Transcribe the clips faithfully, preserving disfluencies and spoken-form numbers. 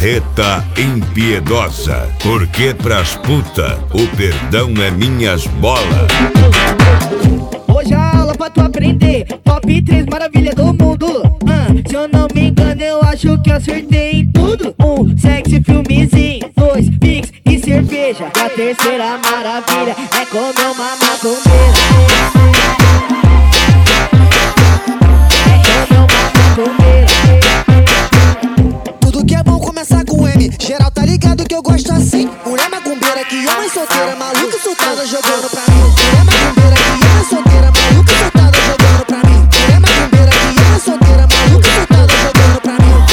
Carreta impiedosa, porque pras puta o perdão é minhas bolas. Hoje a aula pra tu aprender, top três maravilha do mundo. ah, Se eu não me engano eu acho que acertei em tudo. Um, sexy filmezinho. Dois, pix e cerveja. E a terceira maravilha é comer uma macumbeira. É comer uma macumbeira. Tudo que é bom começa com M. Geral tá ligado que eu gosto assim. Mulher macumbeira que é mãe solteira, maluca soltada jogando pra mim. Mulher macumbeira que é mãe solteira, maluca soltada jogando pra mim. Mulher macumbeira que é mãe solteira, maluca soltada jogando pra mim.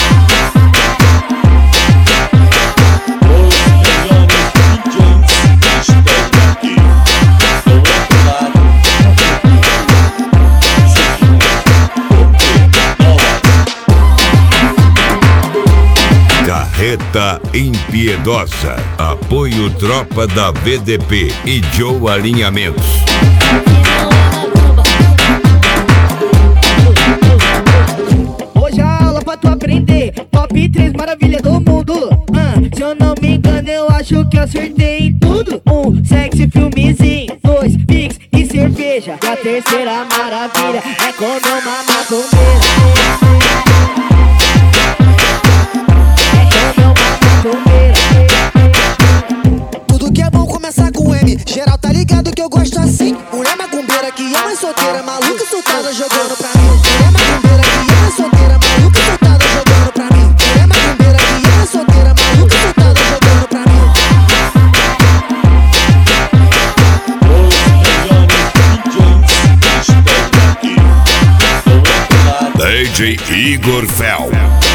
Carreta impiedosa, apoio tropa da V D P e Joe Alinhamentos. Hoje a aula pra tu aprender, top três maravilha do mundo. ah, Se eu não me engano eu acho que acertei em tudo. Um, sexy filmezinho. Dois, pix e cerveja. E a terceira maravilha é comer uma macumbeira. Tudo que é bom começa com M. Geral tá ligado que eu gosto assim. Mulher macumbeira que é mãe solteira, maluca soltada jogando pra mim. Mulher macumbeira que é mãe solteira, maluca soltada jogando pra mim. Mulher macumbeira que é mãe solteira, maluca soltada jogando pra mim. D J Igor Fel.